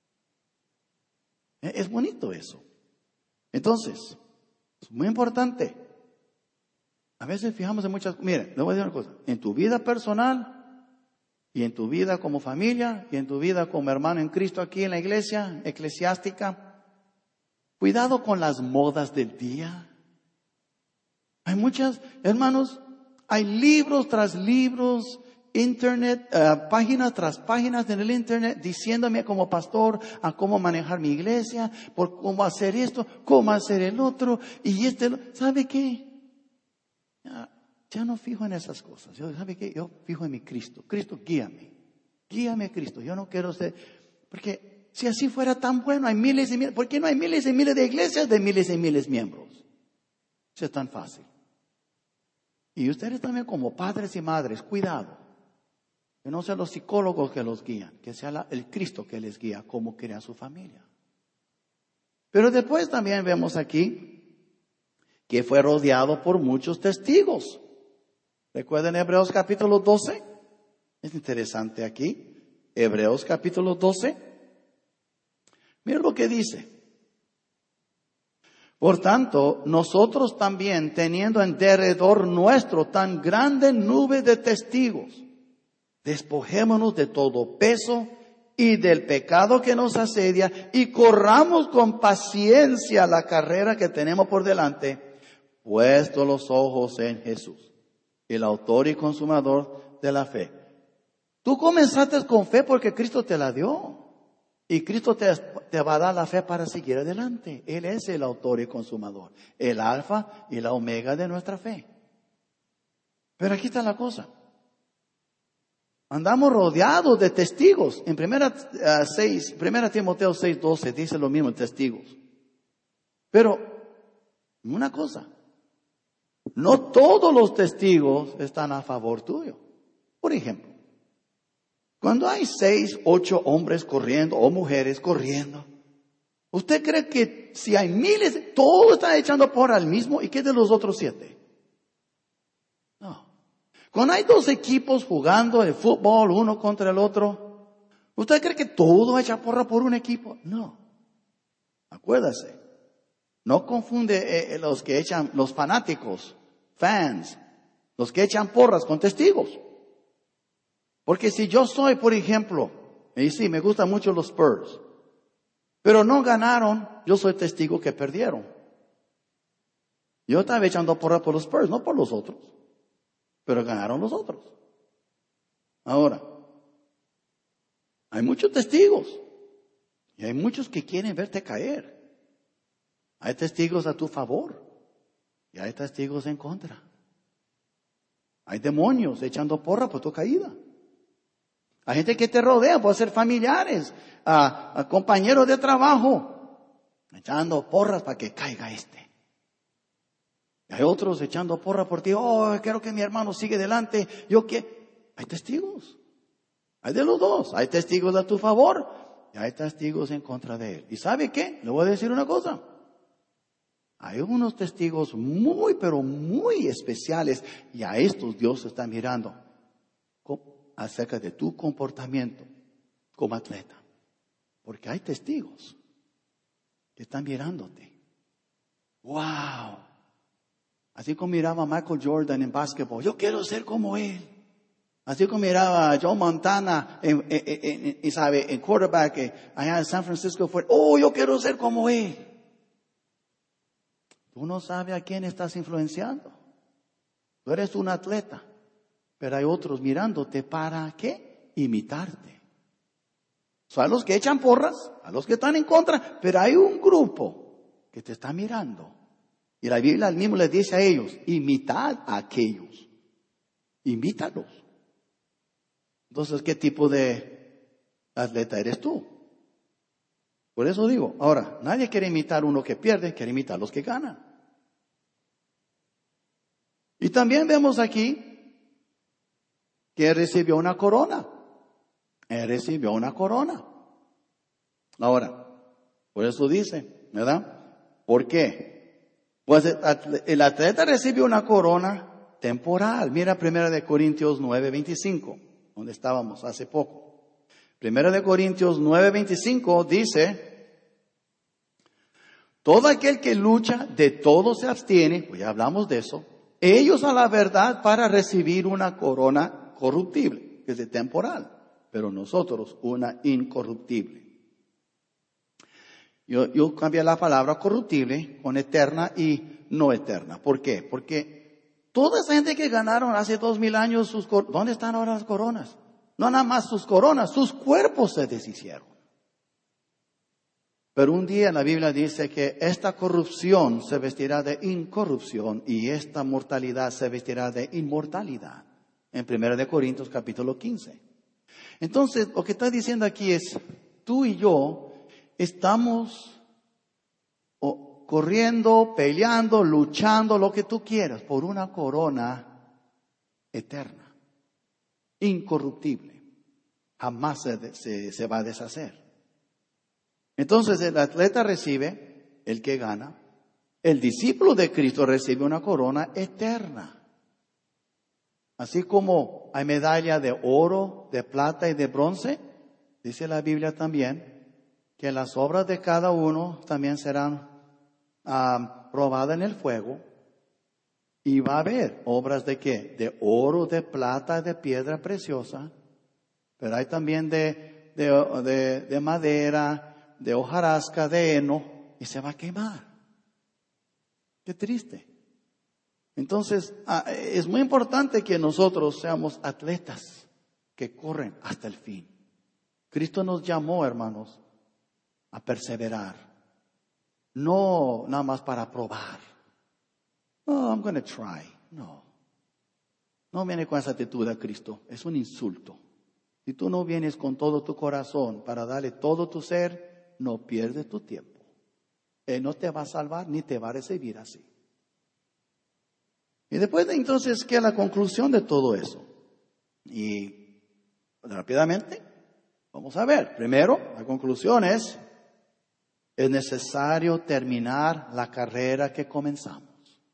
Es bonito eso. Entonces, es muy importante. A veces fijamos en muchas cosas. Mire, le voy a decir una cosa. En tu vida personal, y en tu vida como familia, y en tu vida como hermano en Cristo aquí en la iglesia eclesiástica, cuidado con las modas del día. Hay muchas, hermanos, hay libros tras libros, internet, uh, páginas tras páginas en el internet, diciéndome como pastor a cómo manejar mi iglesia, por cómo hacer esto, cómo hacer el otro, y este, ¿sabe qué? Ya, Ya no fijo en esas cosas. Yo, ¿sabe qué? Yo fijo en mi Cristo. Cristo, guíame. Guíame, Cristo. Yo no quiero ser... Porque si así fuera tan bueno, hay miles y miles... ¿Por qué no hay miles y miles de iglesias de miles y miles de miembros? Eso es tan fácil. Y ustedes también como padres y madres, cuidado. Que no sean los psicólogos que los guían. Que sea la, el Cristo que les guía cómo crea su familia. Pero después también vemos aquí que fue rodeado por muchos testigos. ¿Recuerdan Hebreos capítulo doce? Es interesante aquí. Hebreos capítulo doce. Mira lo que dice. Por tanto, nosotros también, teniendo en derredor nuestro tan grande nube de testigos, despojémonos de todo peso y del pecado que nos asedia y corramos con paciencia la carrera que tenemos por delante, puesto los ojos en Jesús, el autor y consumador de la fe. Tú comenzaste con fe porque Cristo te la dio. Y Cristo te, te va a dar la fe para seguir adelante. Él es el autor y consumador, el alfa y la omega de nuestra fe. Pero aquí está la cosa. Andamos rodeados de testigos. En primera, uh, seis, primera Timoteo seis doce dice lo mismo, testigos. Pero, una cosa. No todos los testigos están a favor tuyo. Por ejemplo, Cuando hay seis, ocho hombres corriendo o mujeres corriendo, ¿usted cree que si hay miles, todos están echando porra al mismo? ¿Y qué de los otros siete? No. Cuando hay dos equipos jugando el fútbol uno contra el otro, ¿usted cree que todo echa porra por un equipo? No. Acuérdase. No confunde eh, los que echan, los fanáticos, fans, los que echan porras con testigos. Porque si yo soy, por ejemplo, y sí, me gustan mucho los Spurs, pero no ganaron, yo soy testigo que perdieron. Yo estaba echando porra por los Spurs, no por los otros, pero ganaron los otros. Ahora, hay muchos testigos y hay muchos que quieren verte caer. Hay testigos a tu favor y hay testigos en contra. Hay demonios echando porra por tu caída. Hay gente que te rodea, puede ser familiares, a, a compañeros de trabajo, echando porras para que caiga este. Y hay otros echando porra por ti. Oh, quiero que mi hermano siga adelante. Yo que hay testigos. Hay de los dos. Hay testigos a tu favor y hay testigos en contra de él. ¿Y sabe qué? Le voy a decir una cosa. Hay unos testigos muy, pero muy especiales y a estos Dios está mirando acerca de tu comportamiento como atleta. Porque hay testigos que están mirándote. ¡Wow! Así como miraba Michael Jordan en básquetbol, yo quiero ser como él. Así como miraba a Joe Montana en, en, en, en, sabe, en quarterback allá en San Francisco, fue, oh, yo quiero ser como él. Tú no sabes a quién estás influenciando. Tú eres un atleta, pero hay otros mirándote para ¿qué? Imitarte. Son los que echan porras, a los que están en contra, pero hay un grupo que te está mirando. Y la Biblia al mismo les dice a ellos, imitad a aquellos. Imítalos. Entonces, ¿qué tipo de atleta eres tú? Por eso digo, ahora, nadie quiere imitar uno que pierde, quiere imitar a los que ganan. Y también vemos aquí que él recibió una corona. Él recibió una corona. Ahora, por eso dice, ¿verdad? ¿Por qué? Pues el atleta recibió una corona temporal. Mira Primera de Corintios nueve veinticinco, donde estábamos hace poco. Primera de Corintios nueve veinticinco dice, todo aquel que lucha, de todo se abstiene, pues ya hablamos de eso, ellos a la verdad para recibir una corona corruptible, que es de temporal, pero nosotros una incorruptible. Yo, yo cambié la palabra corruptible con eterna y no eterna. ¿Por qué? Porque toda esa gente que ganaron hace dos mil años, sus cor- ¿dónde están ahora las coronas? No nada más sus coronas, sus cuerpos se deshicieron. Pero un día la Biblia dice que esta corrupción se vestirá de incorrupción y esta mortalidad se vestirá de inmortalidad. En Primera de Corintios capítulo quince. Entonces, lo que está diciendo aquí es, tú y yo estamos oh, corriendo, peleando, luchando, lo que tú quieras, por una corona eterna, incorruptible. Jamás se, se, se va a deshacer. Entonces el atleta recibe, el que gana, el discípulo de Cristo recibe una corona eterna. Así como hay medalla de oro, de plata y de bronce, dice la Biblia también que las obras de cada uno también serán uh, probadas en el fuego. Y va a haber obras de qué? De oro, de plata, de piedra preciosa, pero hay también de, de, de, de madera, de hojarasca, de heno, y se va a quemar. Qué triste. Entonces, es muy importante que nosotros seamos atletas que corren hasta el fin. Cristo nos llamó, hermanos, a perseverar. No nada más para probar. Oh, I'm going to try. No. No viene con esa actitud a Cristo. Es un insulto. Si tú no vienes con todo tu corazón para darle todo tu ser, no pierdes tu tiempo. Él no te va a salvar ni te va a recibir así. Y después de entonces, ¿qué es la conclusión de todo eso? Y rápidamente, vamos a ver. Primero, la conclusión es, es necesario terminar la carrera que comenzamos.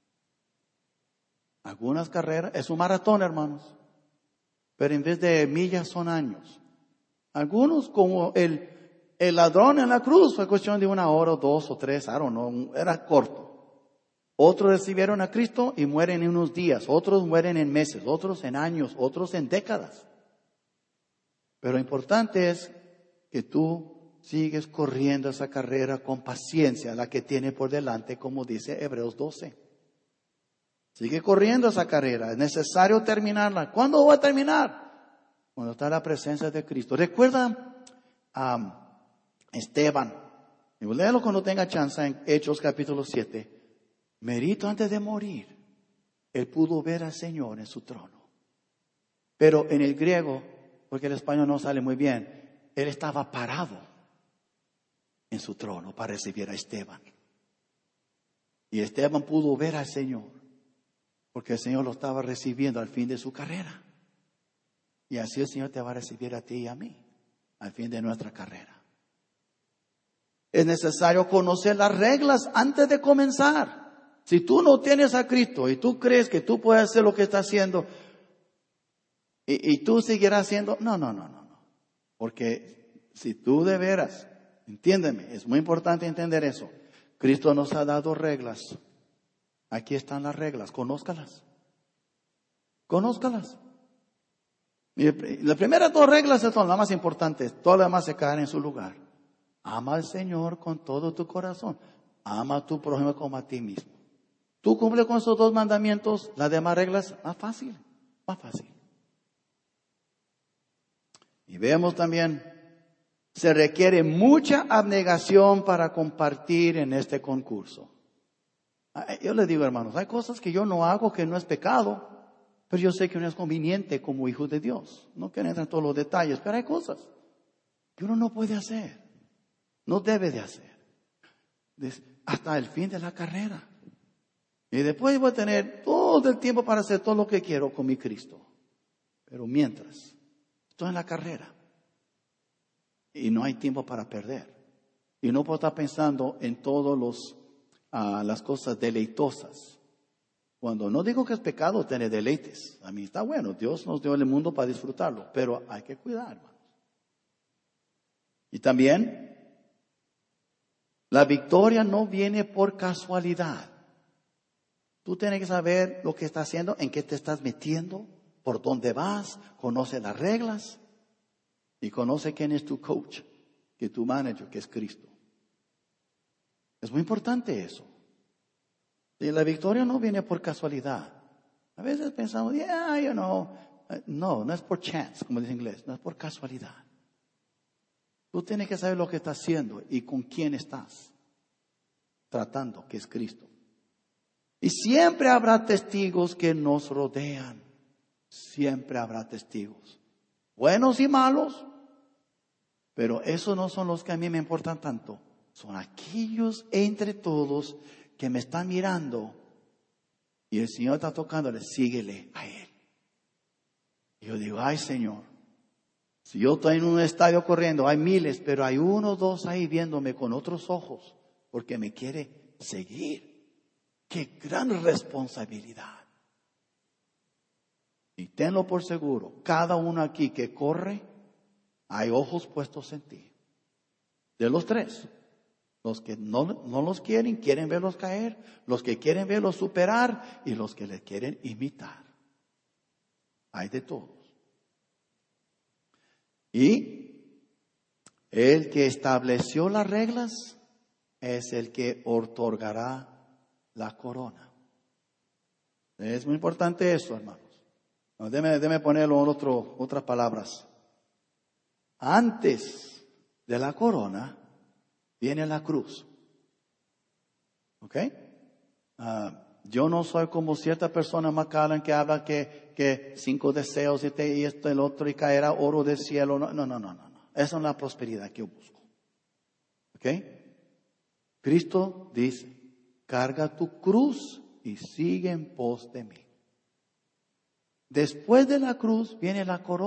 Algunas carreras, es un maratón, hermanos, pero en vez de millas son años. Algunos, como el, el ladrón en la cruz, fue cuestión de una hora, o dos, o tres, I don't know, era corto. Otros recibieron a Cristo y mueren en unos días, otros mueren en meses, otros en años, otros en décadas. Pero lo importante es que tú sigues corriendo esa carrera con paciencia, la que tiene por delante, como dice Hebreos doce. Sigue corriendo esa carrera, es necesario terminarla. ¿Cuándo va a terminar? Cuando está la presencia de Cristo. Recuerda a um, Esteban, y léalo cuando tenga chance en Hechos capítulo siete. Merito antes de morir, él pudo ver al Señor en su trono. Pero en el griego, porque el español no sale muy bien, él estaba parado en su trono para recibir a Esteban. Y Esteban pudo ver al Señor, porque el Señor lo estaba recibiendo al fin de su carrera. Y así el Señor te va a recibir a ti y a mí, al fin de nuestra carrera. Es necesario conocer las reglas antes de comenzar. Si tú no tienes a Cristo y tú crees que tú puedes hacer lo que está haciendo y, y tú seguirás haciendo, no, no, no, no, no. Porque si tú de veras, entiéndeme, es muy importante entender eso. Cristo nos ha dado reglas. Aquí están las reglas, conózcalas. Conózcalas. Y las primeras dos reglas son las más importantes, todas las demás se caen en su lugar. Ama al Señor con todo tu corazón. Ama a tu prójimo como a ti mismo. Tú cumples con esos dos mandamientos, las demás reglas, más fácil, más fácil. Y vemos también, se requiere mucha abnegación para compartir en este concurso. Yo les digo, hermanos, hay cosas que yo no hago que no es pecado, pero yo sé que no es conveniente como hijo de Dios. No quiero entrar en todos los detalles, pero hay cosas que uno no puede hacer, no debe de hacer, hasta el fin de la carrera. Y después voy a tener todo el tiempo para hacer todo lo que quiero con mi Cristo. Pero mientras, estoy en la carrera. Y no hay tiempo para perder. Y no puedo estar pensando en todas uh, las cosas deleitosas. Cuando no digo que es pecado tener deleites. A mí está bueno, Dios nos dio el mundo para disfrutarlo. Pero hay que cuidar, hermanos. Y también, la victoria no viene por casualidad. Tú tienes que saber lo que estás haciendo, en qué te estás metiendo, por dónde vas, conoce las reglas y conoce quién es tu coach, que tu manager, que es Cristo. Es muy importante eso. Y la victoria no viene por casualidad. A veces pensamos, yeah, you know, no, no es por chance, como dice en inglés, no es por casualidad. Tú tienes que saber lo que estás haciendo y con quién estás tratando, que es Cristo. Y siempre habrá testigos que nos rodean. Siempre habrá testigos. Buenos y malos. Pero esos no son los que a mí me importan tanto. Son aquellos entre todos que me están mirando. Y el Señor está tocándole. Síguele a Él. Y yo digo, ay Señor. Si yo estoy en un estadio corriendo, hay miles, pero hay uno o dos ahí viéndome con otros ojos. Porque me quiere seguir. ¡Qué gran responsabilidad! Y tenlo por seguro, cada uno aquí que corre, hay ojos puestos en ti. De los tres. Los que no, no los quieren, quieren verlos caer. Los que quieren verlos superar. Y los que les quieren imitar. Hay de todos. Y el que estableció las reglas es el que otorgará la corona. Es muy importante eso, hermanos. No, déme, déme ponerlo en otro, otras palabras. Antes de la corona viene la cruz. ¿Ok? Uh, yo no soy como cierta persona Macallan que habla que, que cinco deseos y, te, y esto, el otro, y caerá oro del cielo. No, no, no, no, no. Esa es la prosperidad que yo busco. ¿Ok? Cristo dice, carga tu cruz y sigue en pos de mí. Después de la cruz viene la corona.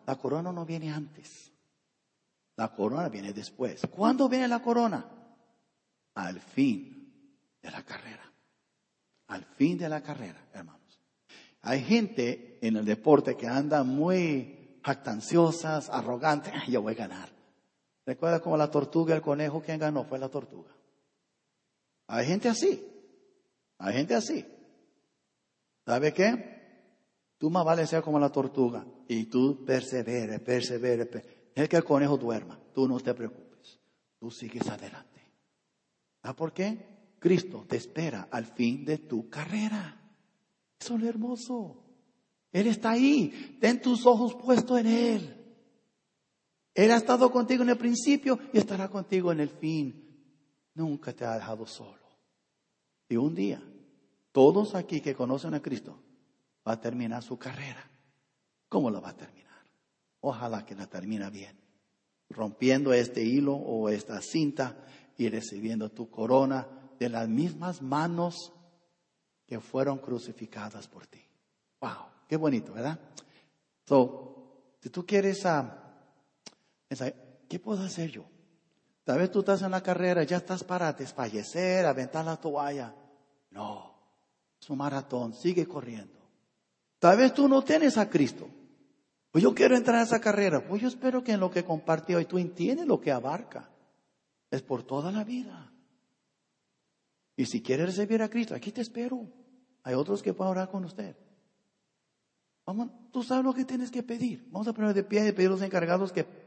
la corona no viene antes. La corona viene después. ¿Cuándo viene la corona? Al fin de la carrera. Al fin de la carrera, hermanos. Hay gente en el deporte que anda muy jactanciosas, arrogantes. Yo voy a ganar. Recuerda como la tortuga, el conejo, quien ganó fue la tortuga. Hay gente así. Hay gente así. ¿Sabe qué? Tú más vale ser como la tortuga. Y tú persevere, persevere, persevere. Es que el conejo duerma. Tú no te preocupes. Tú sigues adelante. ¿Sabes por qué? Cristo te espera al fin de tu carrera. Eso es lo hermoso. Él está ahí. Ten tus ojos puestos en Él. Él ha estado contigo en el principio y estará contigo en el fin. Nunca te ha dejado solo. Y un día, todos aquí que conocen a Cristo, va a terminar su carrera. ¿Cómo la va a terminar? Ojalá que la termine bien. Rompiendo este hilo o esta cinta y recibiendo tu corona de las mismas manos que fueron crucificadas por ti. Wow, qué bonito, ¿verdad? So, si tú quieres, uh, ¿qué puedo hacer yo? Tal vez tú estás en la carrera, ya estás para desfallecer, aventar la toalla. No, es un maratón, sigue corriendo. Tal vez tú no tienes a Cristo. Pues yo quiero entrar a esa carrera. Pues yo espero que en lo que compartí hoy tú entiendes lo que abarca. Es por toda la vida. Y si quieres recibir a Cristo, aquí te espero. Hay otros que pueden orar con usted. Vamos, tú sabes lo que tienes que pedir. Vamos a poner de pie y pedir a los encargados que